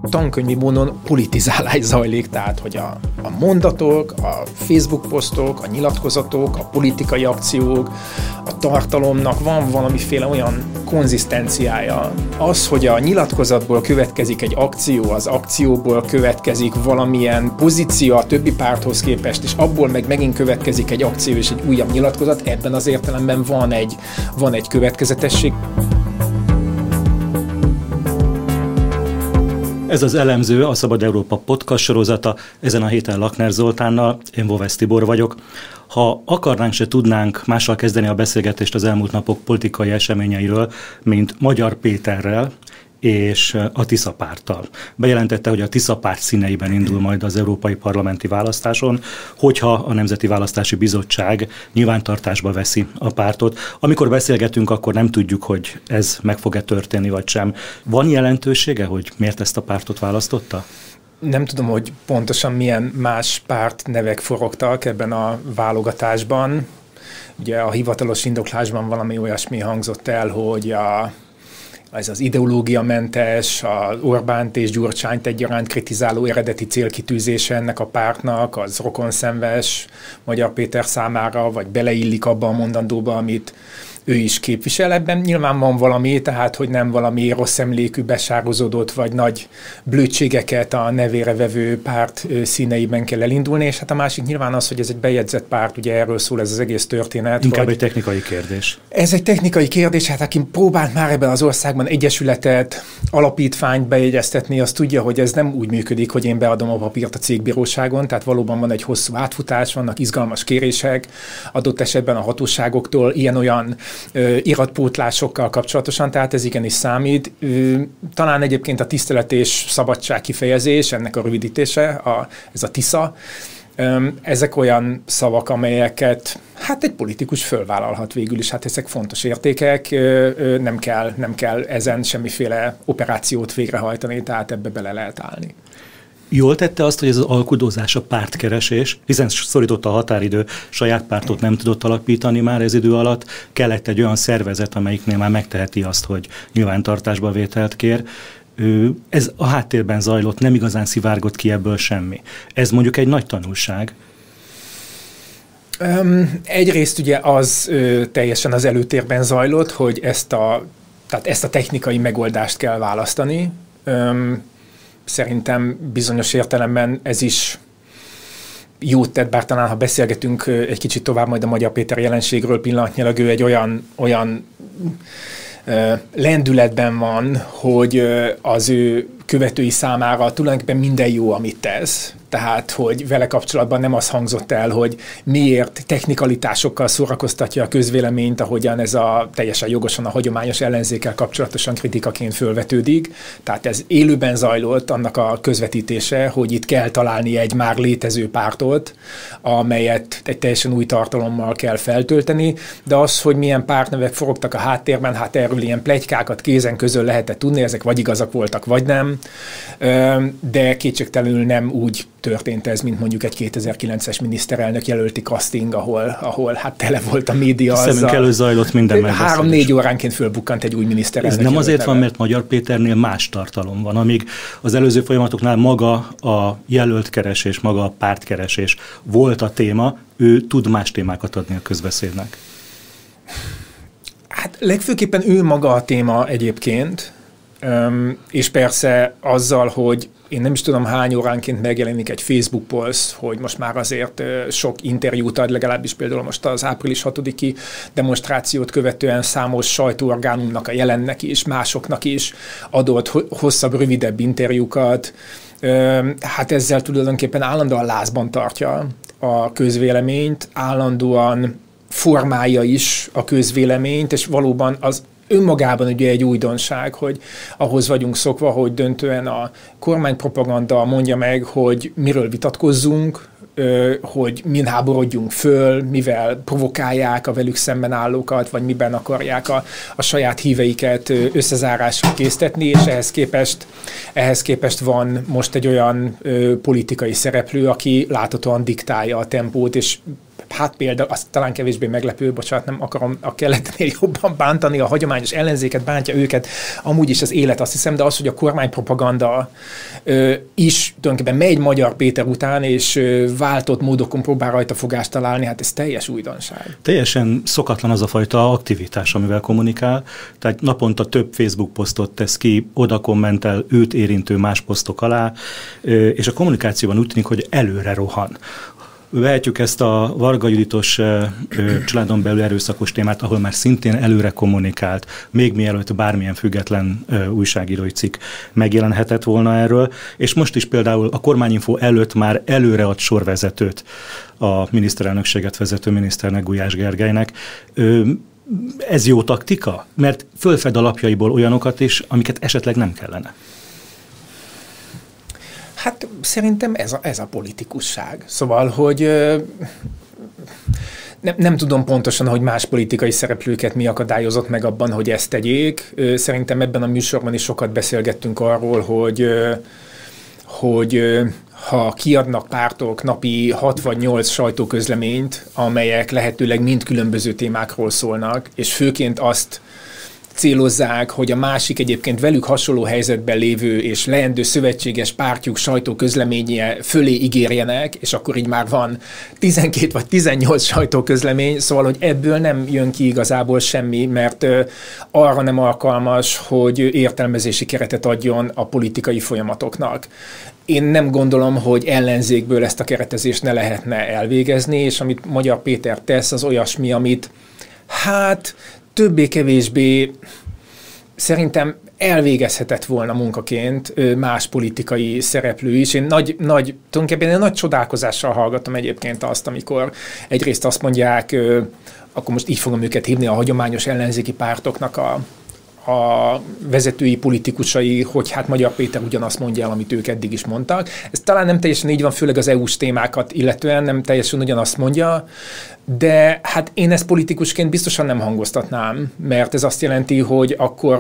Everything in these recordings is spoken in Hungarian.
tankönyvi módon politizálás zajlik, tehát hogy a mondatok, a Facebook posztok, a nyilatkozatok, a politikai akciók, a tartalomnak van valamiféle olyan konzisztenciája. Az, hogy a nyilatkozatból következik egy akció, az akcióból következik valamilyen pozíció a többi párthoz képest, és abból megint következik egy akció és egy újabb nyilatkozat, ebben az értelemben van egy következetesség. Ez az Elemző, a Szabad Európa podcast sorozata, ezen a héten Lakner Zoltánnal, én Vovesz Tibor vagyok. Ha akarnánk, se tudnánk mással kezdeni a beszélgetést az elmúlt napok politikai eseményeiről, mint Magyar Péterrel és a Tisza párttal. Bejelentette, hogy a Tisza párt színeiben indul majd az európai parlamenti választáson, hogyha a Nemzeti Választási Bizottság nyilvántartásba veszi a pártot. Amikor beszélgetünk, akkor nem tudjuk, hogy ez meg fog-e történni, vagy sem. Van jelentősége, hogy miért ezt a pártot választotta? Nem tudom, hogy pontosan milyen más párt nevek forogtak ebben a válogatásban. Ugye a hivatalos indoklásban valami olyasmi hangzott el, hogy ez az ideológiamentes, az Orbánt és Gyurcsányt egyaránt kritizáló eredeti célkitűzése ennek a pártnak, az rokonszenves Magyar Péter számára, vagy beleillik abba a mondandóba, amit ő is képvisel. Ebben nyilván van valami, tehát hogy nem valami rossz emlékű, besározódott, vagy nagy blödségeket a nevére vevő párt színeiben kell elindulni, és hát a másik nyilván az, hogy ez egy bejegyzett párt, ugye erről szól ez az egész történet. Inkább egy technikai kérdés. Ez egy technikai kérdés, hát aki próbált már ebben az országban egyesületet, alapítványt bejegyeztetni, az tudja, hogy ez nem úgy működik, hogy én beadom a papírt a cégbíróságon, tehát valóban van egy hosszú átfutás, vannak izgalmas kérések, adott esetben a hatóságoktól ilyen-olyan iratpótlásokkal kapcsolatosan, tehát ez igenis számít. Talán egyébként a tisztelet és szabadság kifejezés, ennek a rövidítése, ez a TISZA, ezek olyan szavak, amelyeket hát egy politikus fölvállalhat végül is, hát ezek fontos értékek, nem kell ezen semmiféle operációt végrehajtani, tehát ebbe bele lehet állni. Jól tette azt, hogy ez az alkudozás, a pártkeresés, hiszen szorította a határidő, saját pártot nem tudott alapítani már ez idő alatt, kellett egy olyan szervezet, amelyiknél már megteheti azt, hogy nyilvántartásba vételt kér. Ez a háttérben zajlott, nem igazán szivárgott ki ebből semmi. Ez mondjuk egy nagy tanulság. Egyrészt ugye az teljesen az előtérben zajlott, hogy ezt a technikai megoldást kell választani. Szerintem bizonyos értelemben ez is jót tett, bár talán ha beszélgetünk egy kicsit tovább majd a Magyar Péter jelenségről pillanatnyilag, ő egy olyan lendületben van, hogy az ő követői számára tulajdonképpen minden jó, amit tesz. Tehát, hogy vele kapcsolatban nem az hangzott el, hogy miért technikalitásokkal szórakoztatja a közvéleményt, ahogyan ez teljesen jogosan a hagyományos ellenzékkel kapcsolatosan kritikaként fölvetődik. Tehát ez élőben zajlott annak a közvetítése, hogy itt kell találni egy már létező pártot, amelyet egy teljesen új tartalommal kell feltölteni, de az, hogy milyen pártnevek forogtak a háttérben, hát erről ilyen pletykákat kézen közül lehetett tudni, ezek vagy igazak voltak, vagy nem, de kétségtelenül nem úgy történt ez, mint mondjuk egy 2009-es miniszterelnök jelölti casting, ahol hát tele volt a média azzal. Szemünk előtt zajlott minden megbeszélés. 3-4 óránként fölbukkant egy új miniszterelnök. Ez nem azért van, mert Magyar Péternél más tartalom van, amíg az előző folyamatoknál maga a jelöltkeresés, maga a pártkeresés volt a téma, ő tud más témákat adni a közbeszédnek. Hát legfőképpen ő maga a téma egyébként, és persze azzal, hogy én nem is tudom hány óránként megjelenik egy Facebook poszt, hogy most már azért sok interjút ad, legalábbis például most az április 6-i demonstrációt követően számos sajtóorgánumnak, a Jelennek is, másoknak is adott hosszabb, rövidebb interjúkat. Hát ezzel tulajdonképpen állandóan lázban tartja a közvéleményt, állandóan formálja is a közvéleményt, és valóban az önmagában ugye egy újdonság, hogy ahhoz vagyunk szokva, hogy döntően a kormánypropaganda mondja meg, hogy miről vitatkozzunk, hogy min háborodjunk föl, mivel provokálják a velük szemben állókat, vagy miben akarják a saját híveiket összezárásra késztetni, és ehhez képest van most egy olyan politikai szereplő, aki láthatóan diktálja a tempót, és hát például, az talán kevésbé meglepő, bocsánat, nem akarom a keletnél jobban bántani, a hagyományos ellenzéket, bántja őket, amúgy is az élet, azt hiszem, de az, hogy a kormánypropaganda is tulajdonképpen megy Magyar Péter után, és váltott módokon próbál rajta fogást találni, hát ez teljes újdonság. Teljesen szokatlan az a fajta aktivitás, amivel kommunikál, tehát naponta több Facebook posztot tesz ki, oda kommentel őt érintő más posztok alá, és a kommunikációban úgy tűnik, hogy előre rohan. Vehetjük ezt a Varga Juditos családon belül erőszakos témát, ahol már szintén előre kommunikált, még mielőtt bármilyen független újságírói cikk megjelenhetett volna erről, és most is például a Kormányinfo előtt már előre ad sorvezetőt a miniszterelnökséget vezető miniszternek, Gulyás Gergelynek. Ez jó taktika? Mert fölfed alapjaiból olyanokat is, amiket esetleg nem kellene. Hát szerintem ez a politikusság. Szóval, hogy nem tudom pontosan, hogy más politikai szereplőket mi akadályozott meg abban, hogy ezt tegyék. Szerintem ebben a műsorban is sokat beszélgettünk arról, hogy ha kiadnak pártok napi 6 vagy 8 sajtóközleményt, amelyek lehetőleg mind különböző témákról szólnak, és főként azt célozzák, hogy a másik egyébként velük hasonló helyzetben lévő és leendő szövetséges pártjuk sajtóközleménye fölé ígérjenek, és akkor így már van 12 vagy 18 sajtóközlemény, szóval, hogy ebből nem jön ki igazából semmi, mert arra nem alkalmas, hogy értelmezési keretet adjon a politikai folyamatoknak. Én nem gondolom, hogy ellenzékből ezt a keretezést ne lehetne elvégezni, és amit Magyar Péter tesz, az olyasmi, amit hát többé-kevésbé szerintem elvégezhetett volna munkaként más politikai szereplő is. Én tulajdonképpen nagy csodálkozással hallgattam egyébként azt, amikor egyrészt azt mondják, akkor most így fogom őket hívni, a hagyományos ellenzéki pártoknak a vezetői politikusai, hogy hát Magyar Péter ugyanazt mondja el, amit ők eddig is mondtak. Ez talán nem teljesen így van, főleg az EU-s témákat illetően nem teljesen ugyanazt mondja, de hát én ezt politikusként biztosan nem hangoztatnám, mert ez azt jelenti, hogy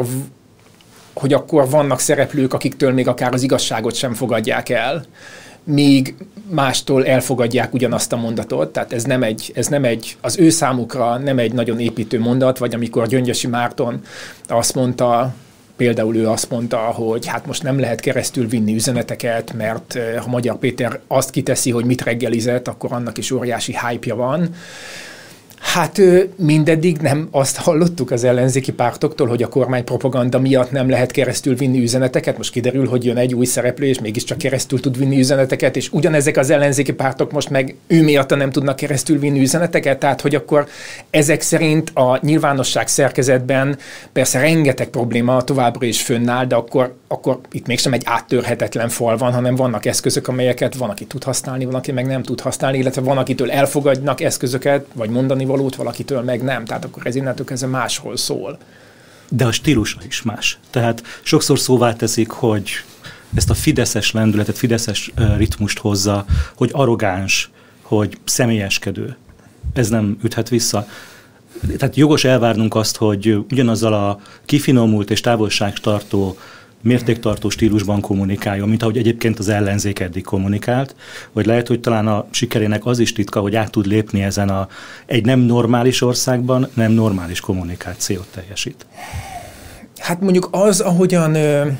akkor vannak szereplők, akiktől még akár az igazságot sem fogadják el, míg mástól elfogadják ugyanazt a mondatot, tehát ez nem egy, az ő számukra nem egy nagyon építő mondat, vagy amikor Gyöngyösi Márton azt mondta, például ő azt mondta, hogy hát most nem lehet keresztül vinni üzeneteket, mert ha Magyar Péter azt kiteszi, hogy mit reggelizett, akkor annak is óriási hype-ja van. Hát mindeddig nem azt hallottuk az ellenzéki pártoktól, hogy a kormánypropaganda miatt nem lehet keresztül vinni üzeneteket. Most kiderül, hogy jön egy új szereplő, és mégiscsak keresztül tud vinni üzeneteket, és ugyanezek az ellenzéki pártok most meg ő miatt nem tudnak keresztül vinni üzeneteket. Tehát, hogy akkor ezek szerint a nyilvánosság szerkezetben persze rengeteg probléma továbbra is fönnáll, de akkor itt mégsem egy áttörhetetlen fal van, hanem vannak eszközök, amelyeket van, aki tud használni, van, aki meg nem tud használni, illetve van, akitől elfogadnak eszközöket, vagy mondani valót, valakitől meg nem. Tehát akkor ez innentől kezdve másról szól. De a stílusa is más. Tehát sokszor szóvá teszik, hogy ezt a fideszes lendületet, fideszes ritmust hozza, hogy arrogáns, hogy személyeskedő. Ez nem üthet vissza. Tehát jogos elvárnunk azt, hogy ugyanazzal a kifinomult és távolságtartó, mértéktartó stílusban kommunikáljon, mint ahogy egyébként az ellenzék eddig kommunikált, vagy lehet, hogy talán a sikerének az is titka, hogy át tud lépni ezen egy nem normális országban nem normális kommunikációt teljesít. Hát mondjuk az, ahogyan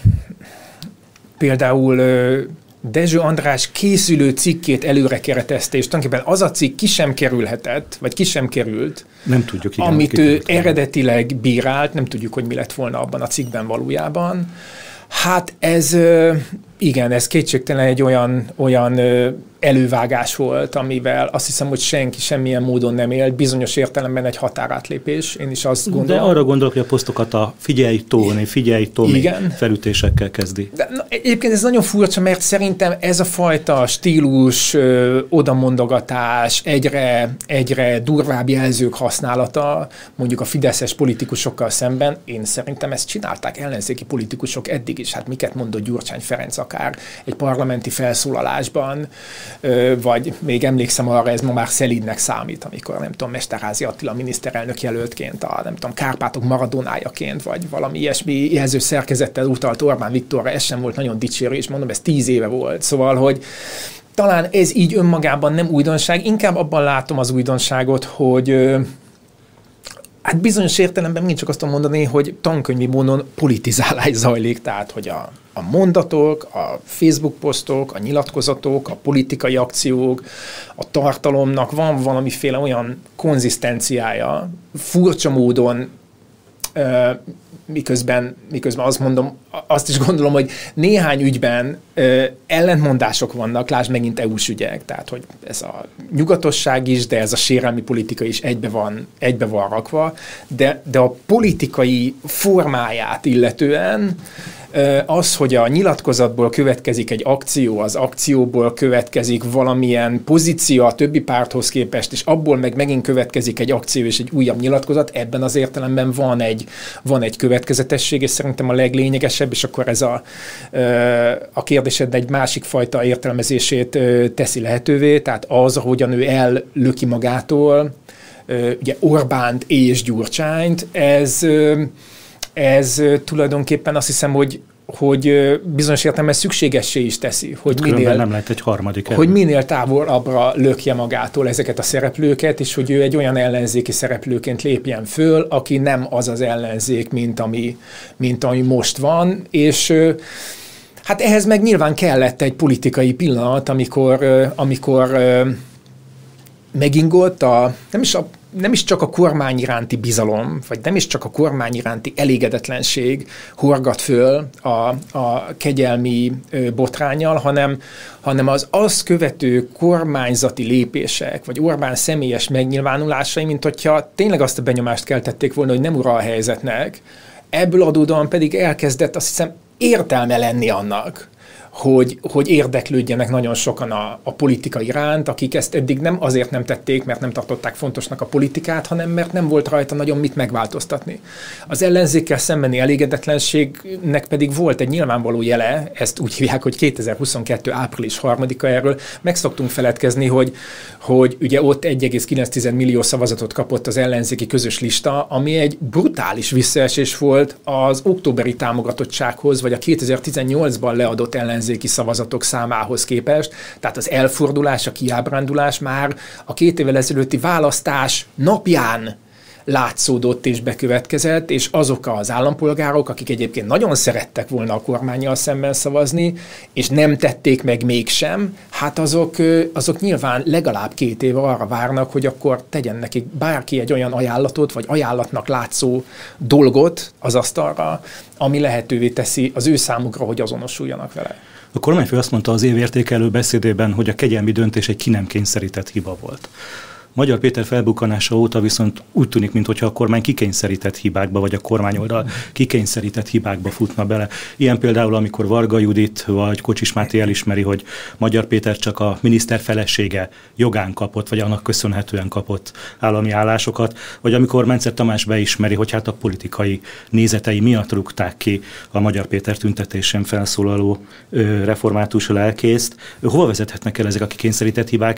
például Dezső András készülő cikkét előre keretezte, és tulajdonképpen az a cikk ki sem kerülhetett, vagy ki sem került, nem tudjuk, igen, amit ő eredetileg bírált, nem tudjuk, hogy mi lett volna abban a cikkben valójában. Hát ez kétségtelen egy olyan elővágás volt, amivel azt hiszem, hogy senki semmilyen módon nem élt, bizonyos értelemben egy határátlépés, én is azt gondolom. De arra gondolok, hogy a posztokat a figyelj Tomi felütésekkel kezdi. De, egyébként ez nagyon furcsa, mert szerintem ez a fajta stílus, odamondogatás, egyre durvább jelzők használata, mondjuk a fideszes politikusokkal szemben, én szerintem ezt csinálták ellenzéki politikusok eddig is. Hát miket mondott Gyurcsány Ferenc akár akár egy parlamenti felszólalásban, vagy még emlékszem arra, ez ma már szelídnek számít, amikor nem tudom, Mesterházy Attila miniszterelnök jelöltként, nem tudom, Kárpátok Maradonájaként, vagy valami ilyesmi jelző szerkezettel utalt Orbán Viktorra, ez sem volt nagyon dicsérő, és mondom, ez 10 éve volt. Szóval, hogy talán ez így önmagában nem újdonság, inkább abban látom az újdonságot, hogy hát bizonyos értelemben mindig csak azt tudom mondani, hogy tankönyvi módon politizálás zajlik, tehát hogy a mondatok, a Facebook posztok, a nyilatkozatok, a politikai akciók, a tartalomnak van valamiféle olyan konzisztenciája, furcsa módon, miközben azt is gondolom, hogy néhány ügyben ellentmondások vannak, lásd megint EU-s ügyek, tehát hogy ez a nyugatosság is, de ez a sérelmi politika is egybe van rakva, de a politikai formáját illetően az, hogy a nyilatkozatból következik egy akció, az akcióból következik valamilyen pozíció a többi párthoz képest, és abból megint következik egy akció és egy újabb nyilatkozat, ebben az értelemben van egy következetesség, és szerintem a leglényegesebb, és akkor ez a kérdésed egy másik fajta értelmezését teszi lehetővé, tehát az, ahogyan ő ellöki magától, ugye Orbánt és Gyurcsányt, ez tulajdonképpen azt hiszem, hogy bizonyos értelemben szükségessé is teszi, hogy nem lehet egy harmadik hogy minél távolabbra lökje magától ezeket a szereplőket, és hogy ő egy olyan ellenzéki szereplőként lépjen föl, aki nem az az ellenzék, mint ami most van, és hát ehhez meg nyilván kellett egy politikai pillanat, amikor megingott nem is csak a kormány iránti bizalom, vagy nem is csak a kormány iránti elégedetlenség horgat föl a kegyelmi botránnyal, hanem az azt követő kormányzati lépések, vagy Orbán személyes megnyilvánulásai, mint hogyha tényleg azt a benyomást keltették volna, hogy nem ura a helyzetnek, ebből adódóan pedig elkezdett, azt hiszem, értelme lenni annak, hogy érdeklődjenek nagyon sokan a politika iránt, akik ezt eddig nem azért nem tették, mert nem tartották fontosnak a politikát, hanem mert nem volt rajta nagyon mit megváltoztatni. Az ellenzékkel szembeni elégedetlenségnek pedig volt egy nyilvánvaló jele, ezt úgy hívják, hogy 2022. április 3-a, erről meg szoktunk feledkezni, hogy ugye ott 1,9 millió szavazatot kapott az ellenzéki közös lista, ami egy brutális visszaesés volt az októberi támogatottsághoz, vagy a 2018-ban leadott ellenzéki szavazatok számához képest, tehát az elfordulás, a kiábrándulás már a 2 évvel ezelőtti választás napján látszódott és bekövetkezett, és azok az állampolgárok, akik egyébként nagyon szerettek volna a kormánnyal szemben szavazni, és nem tették meg mégsem, hát azok nyilván legalább 2 éve arra várnak, hogy akkor tegyen nekik bárki egy olyan ajánlatot, vagy ajánlatnak látszó dolgot az asztalra, ami lehetővé teszi az ő számukra, hogy azonosuljanak vele. A kormányfő azt mondta az évértékelő beszédében, hogy a kegyelmi döntés egy ki nem kényszerített hiba volt. Magyar Péter felbukkanása óta viszont úgy tűnik, mintha a kormány kikényszerített hibákba, vagy a kormányoldal kikényszerített hibákba futna bele. Ilyen például, amikor Varga Judit vagy Kocsis Máté elismeri, hogy Magyar Péter csak a miniszter felesége jogán kapott, vagy annak köszönhetően kapott állami állásokat, vagy amikor Mencer Tamás beismeri, hogy hát a politikai nézetei miatt rúgták ki a Magyar Péter tüntetésén felszólaló református lelkészt. Hova vezethetnek el ezek a kikényszerített hibák?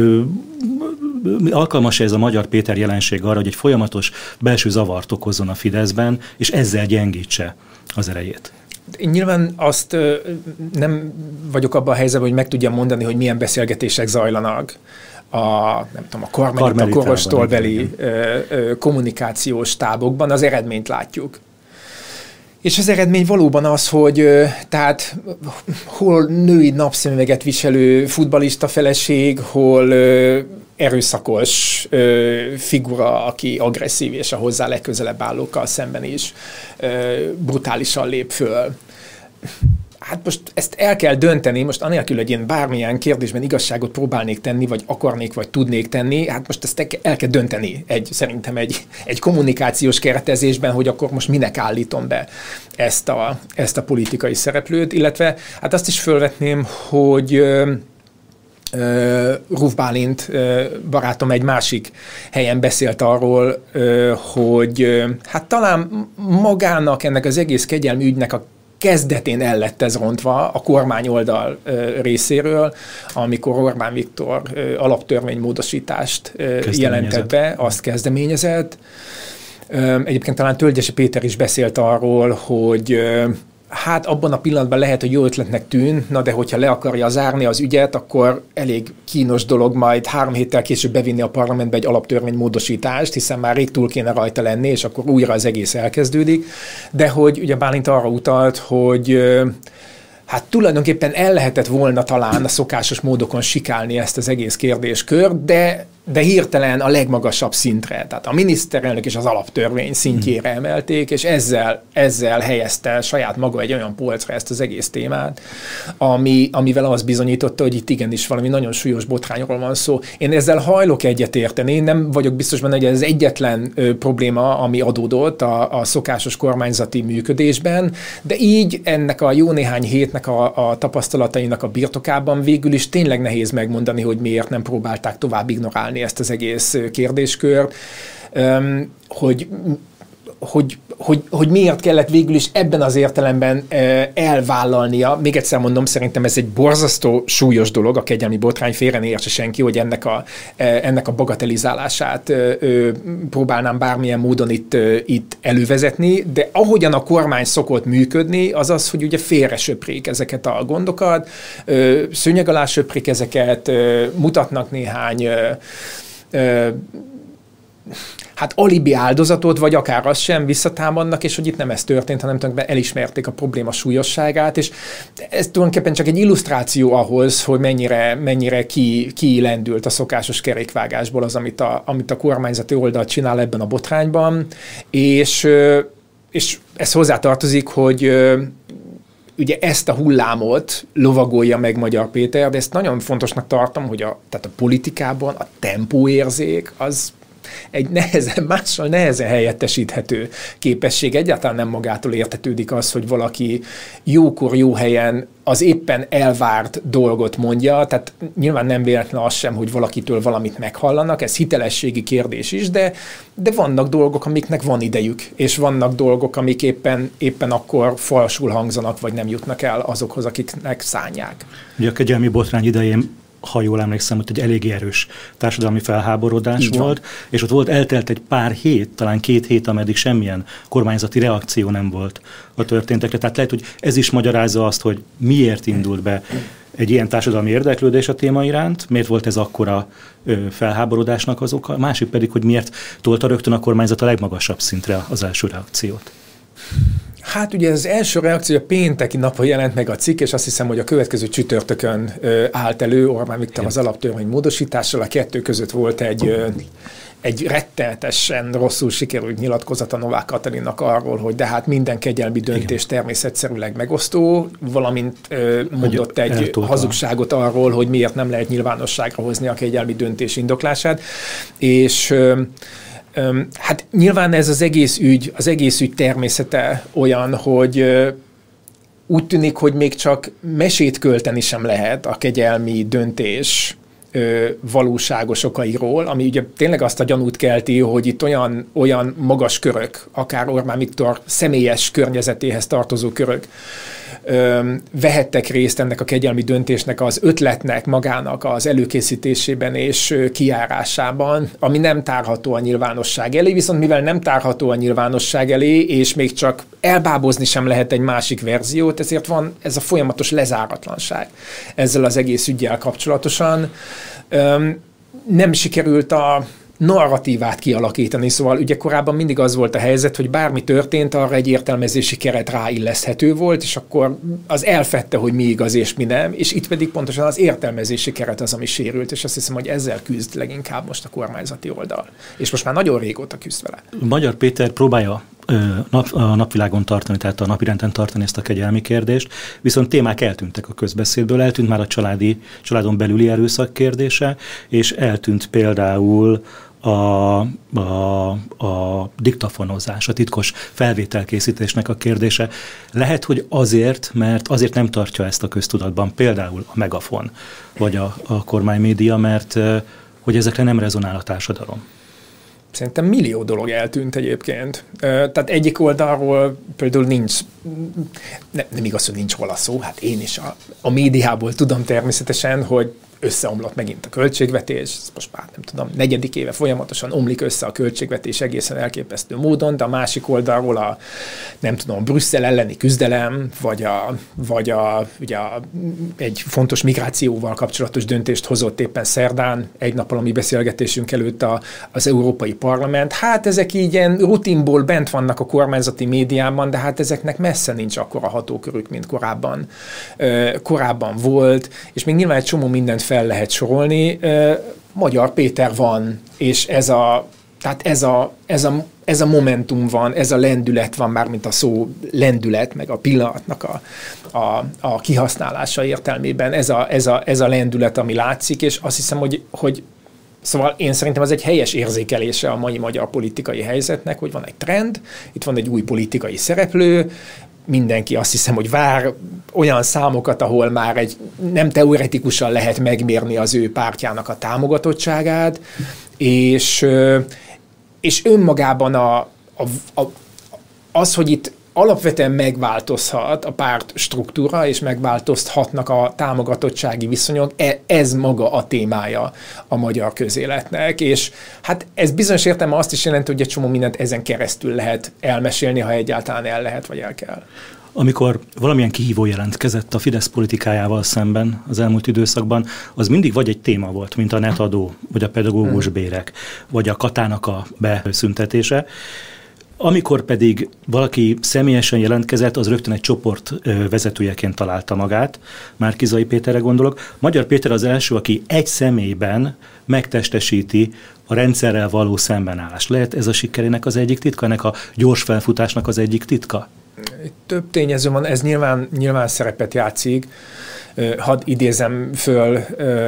Alkalmas ez a Magyar Péter jelenség arra, hogy egy folyamatos belső zavart okozzon a Fideszben, és ezzel gyengítse az erejét? Én nyilván azt nem vagyok abban a helyzetben, hogy meg tudjam mondani, hogy milyen beszélgetések zajlanak a Karmelita korostól beli kommunikációs tábokban, az eredményt látjuk. És az eredmény valóban az, hogy tehát hol női napszemüveget viselő futballista feleség, hol erőszakos figura, aki agresszív, és a hozzá legközelebb állókkal szemben is brutálisan lép föl. Hát most ezt el kell dönteni, most anélkül, hogy én bármilyen kérdésben igazságot próbálnék tenni, vagy akarnék, vagy tudnék tenni, hát most ezt el kell dönteni szerintem egy kommunikációs keretezésben, hogy akkor most minek állítom be ezt a politikai szereplőt, illetve hát azt is fölvetném, hogy Ruf Bálint barátom egy másik helyen beszélt arról, hogy hát talán magának, ennek az egész kegyelmi ügynek a kezdetén el lett ez rontva a kormányoldal részéről, amikor Orbán Viktor alaptörvénymódosítást jelentett be, azt kezdeményezett. Egyébként talán Tölgyesi Péter is beszélt arról, hogy hát abban a pillanatban lehet, hogy jó ötletnek tűn, na de hogyha le akarja zárni az ügyet, akkor elég kínos dolog majd 3 héttel később bevinni a parlamentbe egy alaptörvénymódosítást, hiszen már rég túl kéne rajta lenni, és akkor újra az egész elkezdődik. De hogy ugye Bálint arra utalt, hogy hát tulajdonképpen el lehetett volna talán a szokásos módokon sikálni ezt az egész kérdéskört, de hirtelen a legmagasabb szintre, tehát a miniszterelnök és az alaptörvény szintjére emelték, és ezzel helyezte saját maga egy olyan polcra ezt az egész témát, amivel azt bizonyította, hogy itt igenis valami nagyon súlyos botrányról van szó. Én ezzel hajlok egyetérteni, én nem vagyok biztos benne, hogy ez egyetlen probléma, ami adódott a szokásos kormányzati működésben, de így ennek a jó néhány hétnek a tapasztalatainak a birtokában végül is tényleg nehéz megmondani, hogy miért nem próbálták tovább ignorálni ezt az egész kérdéskört, hogy miért kellett végül is ebben az értelemben elvállalnia. Még egyszer mondom, szerintem ez egy borzasztó súlyos dolog, a kegyelmi botrány, félre ne értse senki, hogy ennek a bagatelizálását próbálnám bármilyen módon itt elővezetni, de ahogyan a kormány szokott működni, az az, hogy ugye félre söprik ezeket a gondokat, szőnyeg alá söprik ezeket, mutatnak néhány hát alibi áldozatot, vagy akár azt sem visszatámadnak, és hogy itt nem ez történt, hanem tulajdonképpen elismerték a probléma súlyosságát, és ez tulajdonképpen csak egy illusztráció ahhoz, hogy mennyire kilendült a szokásos kerékvágásból az, amit a kormányzati oldal csinál ebben a botrányban, és ez hozzátartozik, hogy ugye ezt a hullámot lovagolja meg Magyar Péter, de ezt nagyon fontosnak tartom, hogy tehát a politikában a tempóérzék az egy mással nehezen helyettesíthető képesség. Egyáltalán nem magától értetődik az, hogy valaki jókor, jó helyen az éppen elvárt dolgot mondja, tehát nyilván nem véletlen az sem, hogy valakitől valamit meghallanak, ez hitelességi kérdés is, de vannak dolgok, amiknek van idejük, és vannak dolgok, amik éppen akkor falsul hangzanak, vagy nem jutnak el azokhoz, akiknek szánják. Ugye a kegyelmi botrány idején, ha jól emlékszem, hogy egy eléggé erős társadalmi felháborodás volt, és ott eltelt egy pár hét, talán 2 hét, ameddig semmilyen kormányzati reakció nem volt a történtekre. Tehát lehet, hogy ez is magyarázza azt, hogy miért indult be egy ilyen társadalmi érdeklődés a téma iránt, miért volt ez akkora felháborodásnak az oka, másik pedig, hogy miért tolta rögtön a kormányzat a legmagasabb szintre az első reakciót. Hát ugye az első reakció a pénteki napon jelent meg a cikk, és azt hiszem, hogy a következő csütörtökön állt elő Orbán Viktor az alaptörvény módosítással. A kettő között volt egy rettenetesen rosszul sikerült nyilatkozata Novák Katalinnak arról, hogy de hát minden kegyelmi döntés természetszerűleg megosztó, valamint mondott egy hazugságot arról, hogy miért nem lehet nyilvánosságra hozni a kegyelmi döntés indoklását, és hát nyilván ez az egész ügy természete olyan, hogy úgy tűnik, hogy még csak mesét költeni sem lehet a kegyelmi döntés valóságos okairól, ami ugye tényleg azt a gyanút kelti, hogy itt olyan magas körök, akár Orbán Viktor személyes környezetéhez tartozó körök vehettek részt ennek a kegyelmi döntésnek, az ötletnek, magának az előkészítésében és kijárásában, ami nem tárható a nyilvánosság elé, viszont mivel nem tárható a nyilvánosság elé, és még csak elbábozni sem lehet egy másik verziót, ezért van ez a folyamatos lezáratlanság ezzel az egész üggyel kapcsolatosan. Nem sikerült a narratívát kialakítani, szóval ugye korábban mindig az volt a helyzet, hogy bármi történt, arra egy értelmezési keret ráilleszthető volt, és akkor az elfedte, hogy mi igaz és mi nem, és itt pedig pontosan az értelmezési keret az, ami sérült, és azt hiszem, hogy ezzel küzd leginkább most a kormányzati oldal. És most már nagyon régóta küzd vele. Magyar Péter próbálja a napvilágon tartani, tehát a napirenden tartani ezt a kegyelmi kérdést, viszont témák eltűntek a közbeszédből, eltűnt már a családon belüli erőszak kérdése, és eltűnt például a diktafonozás, a titkos felvételkészítésnek a kérdése. Lehet, hogy mert azért nem tartja ezt a köztudatban például a Megafon, vagy a kormánymédia, mert hogy ezekre nem rezonál a társadalom. szerintem millió dolog eltűnt egyébként. Tehát egyik oldalról például nincs, nem igaz, hogy nincs róla szó, hát én is a médiából tudom természetesen, hogy összeomlott megint a költségvetés, most már nem tudom, 4. éve folyamatosan omlik össze a költségvetés egészen elképesztő módon, de a másik oldalról nem tudom, Brüsszel elleni küzdelem, vagy egy fontos migrációval kapcsolatos döntést hozott éppen szerdán, egy nappal a mi beszélgetésünk előtt az Európai Parlament. Hát ezek így ilyen rutinból bent vannak a kormányzati médiában, de hát ezeknek messze nincs akkora hatókörük, mint korábban volt, és még nyilván egy csomó mindent fel lehet sorolni. Magyar Péter van, és ez a momentum van, ez a lendület van, mármint a szó lendület, meg a pillanatnak a kihasználása értelmében. Ez a lendület, ami látszik, és azt hiszem, hogy szóval én szerintem ez egy helyes érzékelése a mai magyar politikai helyzetnek, hogy van egy trend, itt van egy új politikai szereplő, mindenki azt hiszem, hogy vár olyan számokat, ahol már nem teoretikusan lehet megmérni az ő pártjának a támogatottságát, és önmagában az, hogy itt alapvetően megváltozhat a párt struktúra, és megváltozhatnak a támogatottsági viszonyok, ez maga a témája a magyar közéletnek, és hát ez bizonyos értelemben azt is jelenti, hogy egy csomó mindent ezen keresztül lehet elmesélni, ha egyáltalán el lehet, vagy el kell. Amikor valamilyen kihívó jelentkezett a Fidesz politikájával szemben az elmúlt időszakban, az mindig vagy egy téma volt, mint a netadó, vagy a pedagógus bérek, vagy a katának a beszüntetése. Amikor pedig valaki személyesen jelentkezett, az rögtön egy csoport vezetőjeként találta magát, Márki-Zay Péterre gondolok. Magyar Péter az első, aki egy személyben megtestesíti a rendszerrel való szembenállást. Lehet ez a sikerének az egyik titka, ennek a gyors felfutásnak az egyik titka? Több tényező van, ez nyilván szerepet játszik. Hadd idézem föl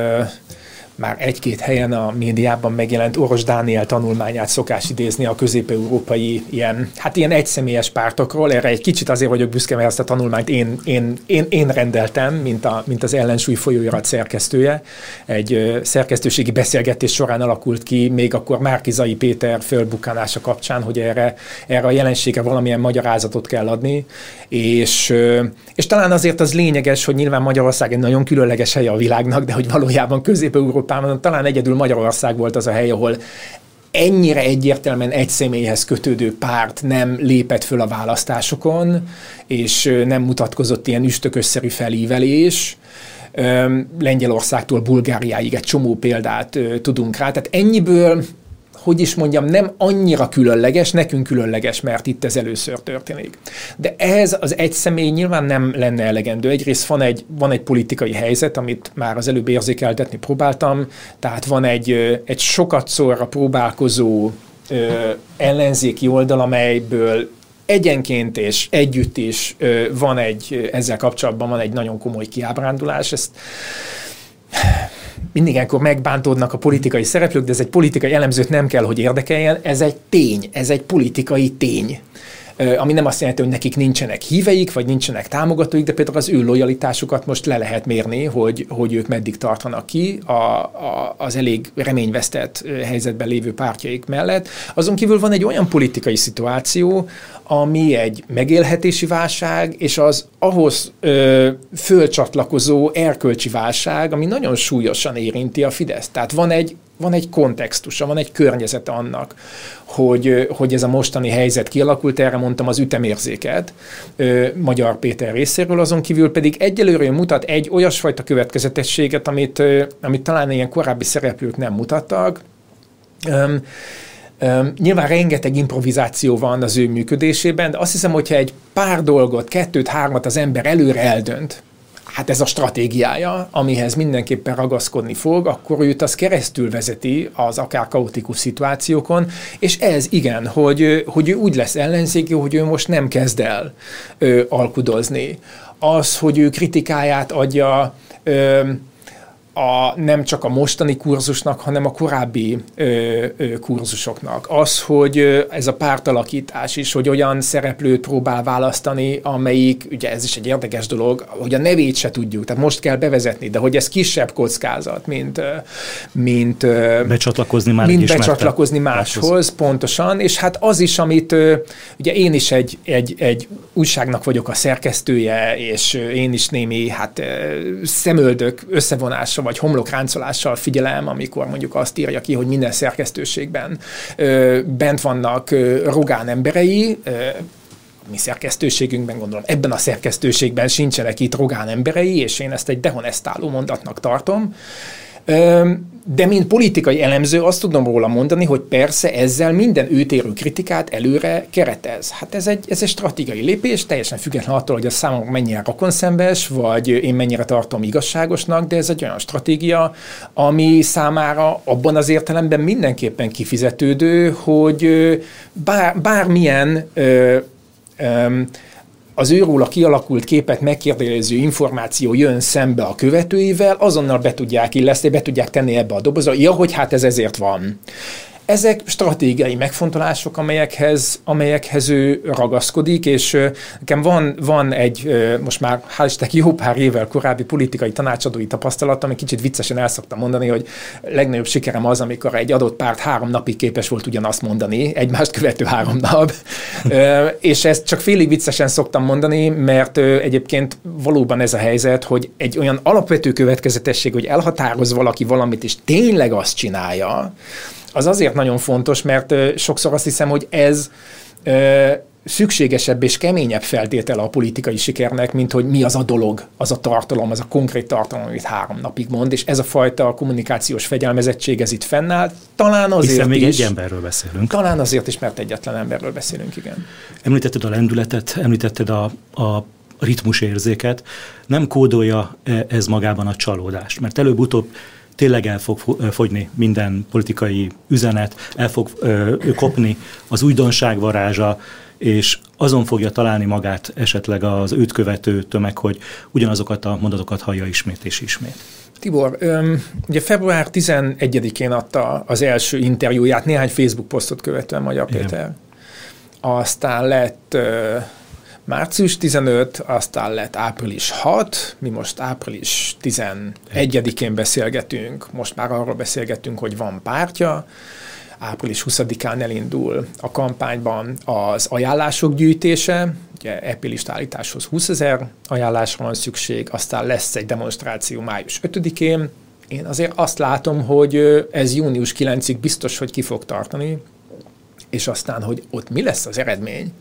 már egy-két helyen a médiában megjelent Orosz Dániel tanulmányát szokás idézni a közép-európai ilyen egyszemélyes pártokról. Erre egy kicsit azért vagyok büszke, mert ezt a tanulmányt én rendeltem, mint az Ellensúly folyóirat szerkesztője. Egy szerkesztőségi beszélgetés során alakult ki, még akkor Márki-Zay Péter fölbukkanása kapcsán, hogy erre a jelenségre valamilyen magyarázatot kell adni. És talán azért az lényeges, hogy nyilván Magyarország egy nagyon különleges helye a világnak, de hogy valójában Közép-Európában talán egyedül Magyarország volt az a hely, ahol ennyire egyértelműen egy személyhez kötődő párt nem lépett föl a választásokon, és nem mutatkozott ilyen üstökösszerű felívelés. Lengyelországtól Bulgáriáig egy csomó példát tudunk rá. Tehát ennyiből, hogy is mondjam, nem annyira különleges, nekünk különleges, mert itt ez először történik. De ehhez az egy személy nyilván nem lenne elegendő. Egyrészt van egy politikai helyzet, amit már az előbb érzékeltetni próbáltam, tehát van egy sokatszorra próbálkozó ellenzéki oldal, amelyből egyenként és együtt is ezzel kapcsolatban van egy nagyon komoly kiábrándulás. Ezt mindig ilyenkor megbántódnak a politikai szereplők, de ez egy politikai elemzőt nem kell, hogy érdekeljen, ez egy tény, ez egy politikai tény. Ami nem azt jelenti, hogy nekik nincsenek híveik, vagy nincsenek támogatóik, de például az ő lojalitásukat most le lehet mérni, hogy ők meddig tartanak ki az elég reményvesztett helyzetben lévő pártjaik mellett. Azon kívül van egy olyan politikai szituáció, ami egy megélhetési válság, és az ahhoz fölcsatlakozó erkölcsi válság, ami nagyon súlyosan érinti a Fidesz. Tehát van egy kontextusa, van egy környezete annak, hogy ez a mostani helyzet kialakult, erre mondtam az ütemérzéket Magyar Péter részéről, azon kívül pedig egyelőre mutat egy olyasfajta következetességet, amit talán ilyen korábbi szereplők nem mutattak. Nyilván rengeteg improvizáció van az ő működésében, de azt hiszem, hogyha egy pár dolgot, 2-3 az ember előre eldönt, hát ez a stratégiája, amihez mindenképpen ragaszkodni fog, akkor őt az keresztül vezeti az akár kaotikus szituációkon, és ez igen, hogy ő úgy lesz ellenzéki, hogy ő most nem kezd el alkudozni. Az, hogy ő kritikáját adja nem csak a mostani kurzusnak, hanem a korábbi kurzusoknak. Az, hogy ez a pártalakítás is, hogy olyan szereplőt próbál választani, amelyik, ugye ez is egy érdekes dolog, hogy a nevét se tudjuk, tehát most kell bevezetni, de hogy ez kisebb kockázat, mint becsatlakozni már mint becsatlakozni máshoz, pontosan, és hát az is, amit ugye én is egy újságnak vagyok a szerkesztője, és én is némi szemöldök összevonással vagy homlokráncolással figyelem, amikor mondjuk azt írja ki, hogy minden szerkesztőségben bent vannak Rogán emberei, mi szerkesztőségünkben gondolom, ebben a szerkesztőségben sincsenek itt Rogán emberei, és én ezt egy dehonestáló mondatnak tartom. De mint politikai elemző azt tudom róla mondani, hogy persze ezzel minden őtérő kritikát előre keretez. Hát ez egy stratégiai lépés, teljesen független attól, hogy a számomra mennyire rokonszembes, vagy én mennyire tartom igazságosnak, de ez egy olyan stratégia, ami számára abban az értelemben mindenképpen kifizetődő, hogy bármilyen az őróla kialakult képet megkérdező információ jön szembe a követőivel, azonnal be tudják illeszteni, be tudják tenni ebbe a dobozba, ja, hogy hát ez ezért van. Ezek stratégiai megfontolások, amelyekhez ő ragaszkodik, és nekem van egy, most már hál' Istennek jó pár évvel korábbi politikai tanácsadói tapasztalat, ami kicsit viccesen el szoktam mondani, hogy legnagyobb sikerem az, amikor egy adott párt 3 napig képes volt ugyanazt mondani, egymást követő 3 nap. És ezt csak félig viccesen szoktam mondani, mert egyébként valóban ez a helyzet, hogy egy olyan alapvető következetesség, hogy elhatároz valaki valamit, és tényleg azt csinálja, az azért nagyon fontos, mert sokszor azt hiszem, hogy ez szükségesebb és keményebb feltétele a politikai sikernek, mint hogy mi az a dolog, az a tartalom, az a konkrét tartalom, amit 3 napig mond, és ez a fajta kommunikációs fegyelmezettség, ez itt fennáll. Talán azért hiszen még is, egy emberről beszélünk. Talán azért is, mert egyetlen emberről beszélünk, igen. Említetted a lendületet, említetted a ritmusérzéket. Nem kódolja ez magában a csalódást, mert előbb-utóbb tényleg el fog fogyni minden politikai üzenet, el fog kopni az újdonság varázsa, és azon fogja találni magát esetleg az őt követő tömeg, hogy ugyanazokat a mondatokat hallja ismét és ismét. Tibor, ugye február 11-én adta az első interjúját, néhány Facebook posztot követően Magyar Péter. Aztán lett március 15, aztán lett április 6, mi most április 11-én beszélgetünk, most már arról beszélgetünk, hogy van pártja, április 20-án elindul a kampányban az ajánlások gyűjtése, ugye EP listállításhoz 20 000 ajánlásra van szükség, aztán lesz egy demonstráció május 5-én. Én azért azt látom, hogy ez június 9-ig biztos, hogy ki fog tartani, és aztán, hogy ott mi lesz az eredmény,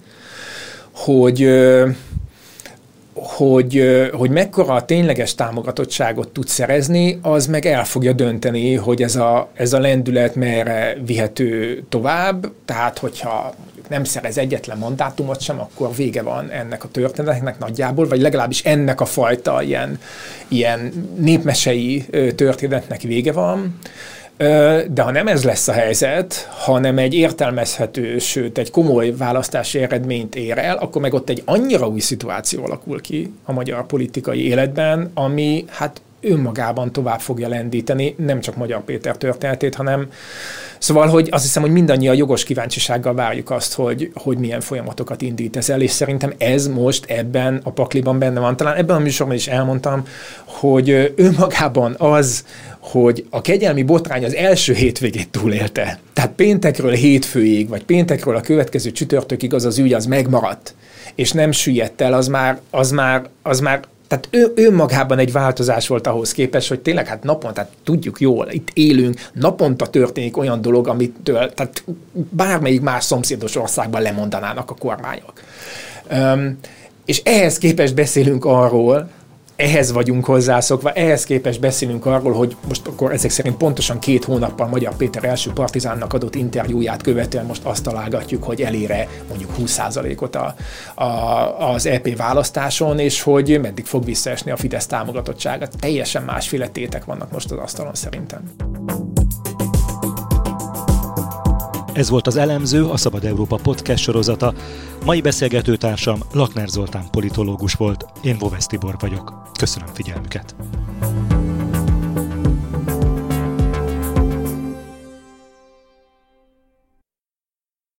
hogy mekkora a tényleges támogatottságot tud szerezni, az meg el fogja dönteni, hogy ez a lendület merre vihető tovább. Tehát, hogyha nem szerez egyetlen mandátumot sem, akkor vége van ennek a történetnek nagyjából, vagy legalábbis ennek a fajta ilyen népmesei történetnek vége van. De ha nem ez lesz a helyzet, hanem egy értelmezhető, sőt egy komoly választási eredményt ér el, akkor meg ott egy annyira új szituáció alakul ki a magyar politikai életben, ami hát önmagában tovább fogja lendíteni nem csak Magyar Péter történetét, hanem szóval, hogy azt hiszem, hogy mindannyian jogos kíváncsisággal várjuk azt, hogy milyen folyamatokat indít ez el, és szerintem ez most ebben a pakliban benne van. Talán ebben a műsorban is elmondtam, hogy önmagában az, hogy a kegyelmi botrány az első hétvégét túlélte. Tehát péntekről hétfőig, vagy péntekről a következő csütörtökig az ügy az megmaradt, és nem süllyedt el, az már tehát önmagában egy változás volt ahhoz képest, hogy tényleg hát naponta, tehát tudjuk jól, itt élünk, naponta történik olyan dolog, amitől tehát bármelyik más szomszédos országban lemondanának a kormányok. És ehhez képest beszélünk arról, ehhez vagyunk hozzászokva, ehhez képest beszélünk arról, hogy most akkor ezek szerint pontosan 2 hónappal Magyar Péter első partizánnak adott interjúját követően most azt találgatjuk, hogy elére mondjuk 20%-ot az EP választáson, és hogy meddig fog visszaesni a Fidesz támogatottsága. Teljesen másféle tétek vannak most az asztalon szerintem. Ez volt az Elemző, a Szabad Európa podcast sorozata. Mai beszélgetőtársam Lakner Zoltán politológus volt, én Vovesz Tibor vagyok. Köszönöm figyelmüket!